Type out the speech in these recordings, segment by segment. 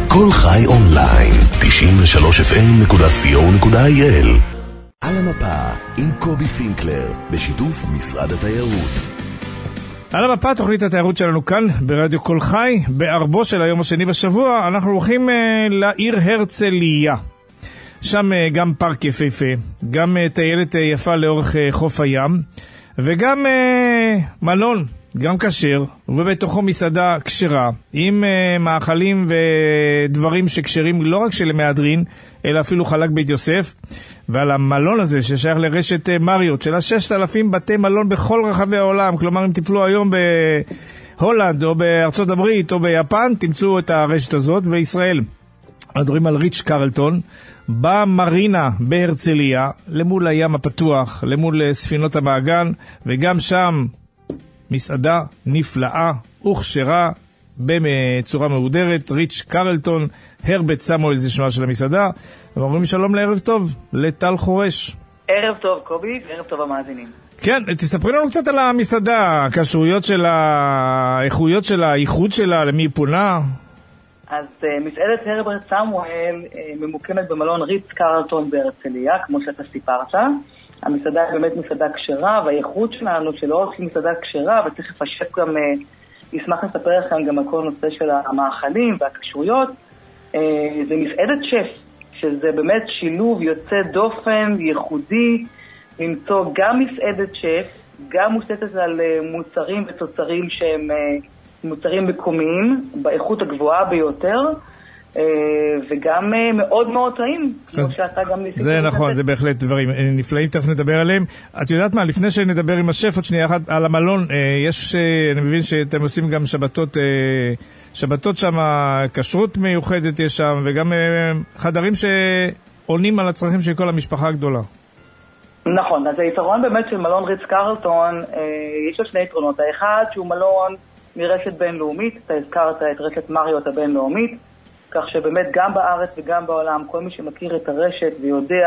כל חי אונליין, 93fm.co.il. על המפה עם קובי פינקלר, בשיתוף משרד התיירות. על המפה, תוכנית התיירות שלנו כאן ברדיו כל חי, בערבו של היום השני בשבוע. אנחנו הולכים לעיר הרצליה. שם גם פארק יפהפה, גם טיילת יפה לאורך חוף הים, וגם מלון, גם כשר, ובתוכו מסעדה כשרה, עם מאכלים ודברים שכשרים לא רק של מהדרין, אלא אפילו חלק בית יוסף. ועל המלון הזה ששייך לרשת מריוט, של 6,000 בתי מלון בכל רחבי העולם, כלומר אם תפלו היום בהולנד או בארצות הברית או ביפן, תמצאו את הרשת הזאת. בישראל מדברים על ריץ' קרלטון, במרינה בהרצליה, למול הים הפתוח, למול ספינות המעגן, וגם שם מסעדה נפלאה וכשרה בצורה מהודרת, ריץ' קרלטון, הרבט סמואל זה שמה של המסעדה. ואומרים שלום לערב טוב לטל חורש. ערב טוב קובי, ערב טוב המאזינים. כן, תספרי לנו קצת על המסעדה, הכשרויות שלה, האיכויות שלה, האיכות שלה, למי פונה? אז מסעדת הרבט סמואל ממוקמת במלון ריץ' קרלטון בהרצליה, כמו שאתה סיפרת. המסעדה היא באמת מסעדה כשרה, והאיכות שלנו שלא הולכים מסעדה כשרה, ותכף השף גם ישמח לספר לכם גם על כל נושא של המאכלים והכשרויות. זה מסעדת שף, שזה באמת שילוב יוצא דופן, ייחודי, למצוא גם מסעדת שף, גם מושתתת על מוצרים ותוצרים שהם מוצרים מקומיים, באיכות הגבוהה ביותר, וגם מאוד מאוד טעים, כמו שאתה גם ניסית. זה נכון, זה בהחלט דברים נפלאים, תכף נדבר עליהם. את יודעת מה, לפני שנדבר עם השף עוד שנייה אחת על המלון, יש, אני מבין שאתם עושים גם שבתות שם, כשרות מיוחדת יש שם, וגם חדרים שעונים על הצרכים של כל המשפחה הגדולה. נכון, אז היתרון באמת של מלון ריץ' קרלטון, יש לו שני יתרונות. האחד שהוא מלון מרשת בינלאומית, אתה הזכרת את רשת מריוט הבינלאומית, כך שבאמת גם בארץ וגם בעולם, כל מי שמכיר את הרשת ויודע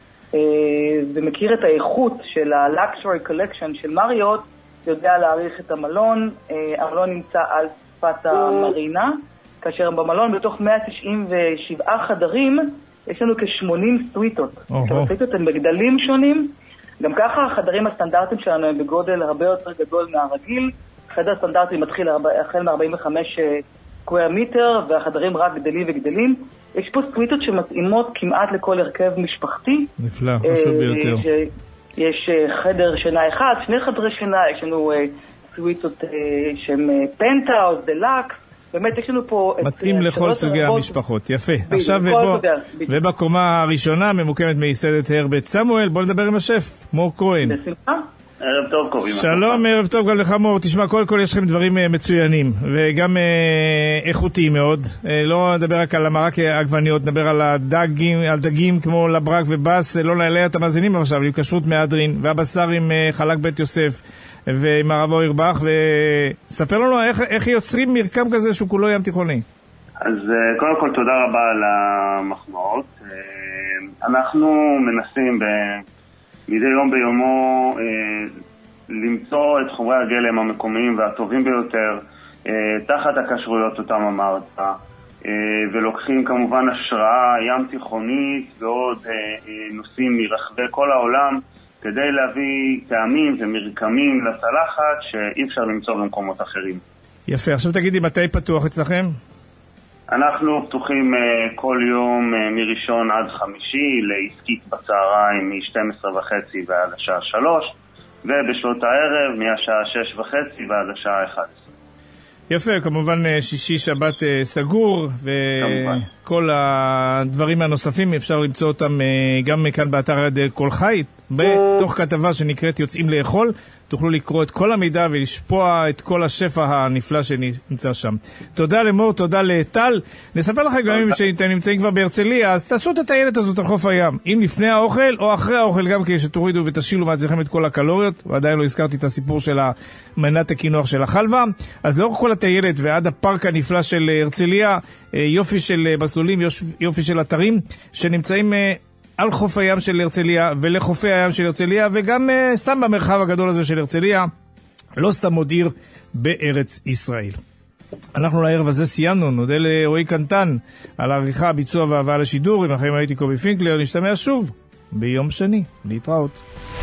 ומכיר את האיכות של ה-Luxury Collection של מריוט, יודע להעריך את המלון. המלון נמצא על שפת המרינה, כאשר במלון בתוך 197 חדרים, יש לנו כ-80 סוויטות. הסוויטות הן בגדלים שונים, גם ככה החדרים הסטנדרטיים שלנו הם בגודל הרבה יותר גדול מהרגיל. חדר סטנדרטי מתחיל החל מ-45 סקוואר מיטר, והחדרים רק גדלים וגדלים. יש פה סוויטות שמתאימות כמעט לכל הרכב משפחתי. נפלא, חשוב ביותר. יש חדר שינה אחד, שני חדרי שינה, יש לנו סוויטות שהן פנטהאוס, דלקס, באמת יש לנו פה מתאים לכל סוגי המשפחות, יפה. עכשיו ובקומה הראשונה ממוקמת מסעדת הרבט סמואל. בוא נדבר עם השף, מור כהן. בשמחה. ערב טוב קובי. שלום, ערב טוב גם לך מור. תשמע, קודם כל יש לכם דברים מצוינים וגם איכותיים מאוד. לא נדבר רק על המרק עגבניות, נדבר על הדגים, על דגים כמו לברק ובס, לא נעלה את המאזינים עכשיו, עם כשרות מהדרין, והבשר עם חלק בית יוסף ועם הרב אוירבך. וספר לנו איך יוצרים מרקם כזה שהוא כולו ים תיכוני. אז קודם כל תודה רבה על המחמאות. אנחנו מנסים מדי יום ביומו למצוא את חומרי הגלם המקומיים והטובים ביותר תחת הכשרויות אותם אמרת, ולוקחים כמובן השראה ים תיכונית ועוד נושאים מרחבי כל העולם כדי להביא טעמים ומרקמים לצלחת שאי אפשר למצוא במקומות אחרים. יפה, עכשיו תגידי, מתי פתוח אצלכם? אנחנו פתוחים כל יום מראשון עד חמישי, לעסקית בצהריים מ-12:30 ועד השעה 3, ובשעות הערב מהשעה 6:30 ועד השעה 11. יפה, כמובן שישי שבת סגור, וכל הדברים הנוספים אפשר למצוא אותם גם כאן באתר כל חי, בתוך כתבה שנקראת יוצאים לאכול. תוכלו לקרוא את כל המידע ולשפוע את כל השפע הנפלא שנמצא שם. תודה למור, תודה לטל. נספר לכם גם אם שאתם נמצאים כבר בהרצליה, אז תעשו את הטיילת הזאת על חוף הים, אם לפני האוכל או אחרי האוכל, גם כדי שתורידו ותשילו מעצמכם את כל הקלוריות. ועדיין לא הזכרתי את הסיפור של מנת הקינוח של החלבה. אז לאורך כל הטיילת ועד הפארק הנפלא של הרצליה, יופי של מסלולים, יופי של אתרים שנמצאים על חוף הים של הרצליה ולחופי הים של הרצליה, וגם סתם במרחב הגדול הזה של הרצליה, לא סתם עוד עיר בארץ ישראל. אנחנו לערב הזה סיימנו, נודה לרועי קנטן על העריכה, הביצוע וההבאה לשידור. עם החיים הייתי קובי פינקלר, נשתמע שוב ביום שני. להתראות.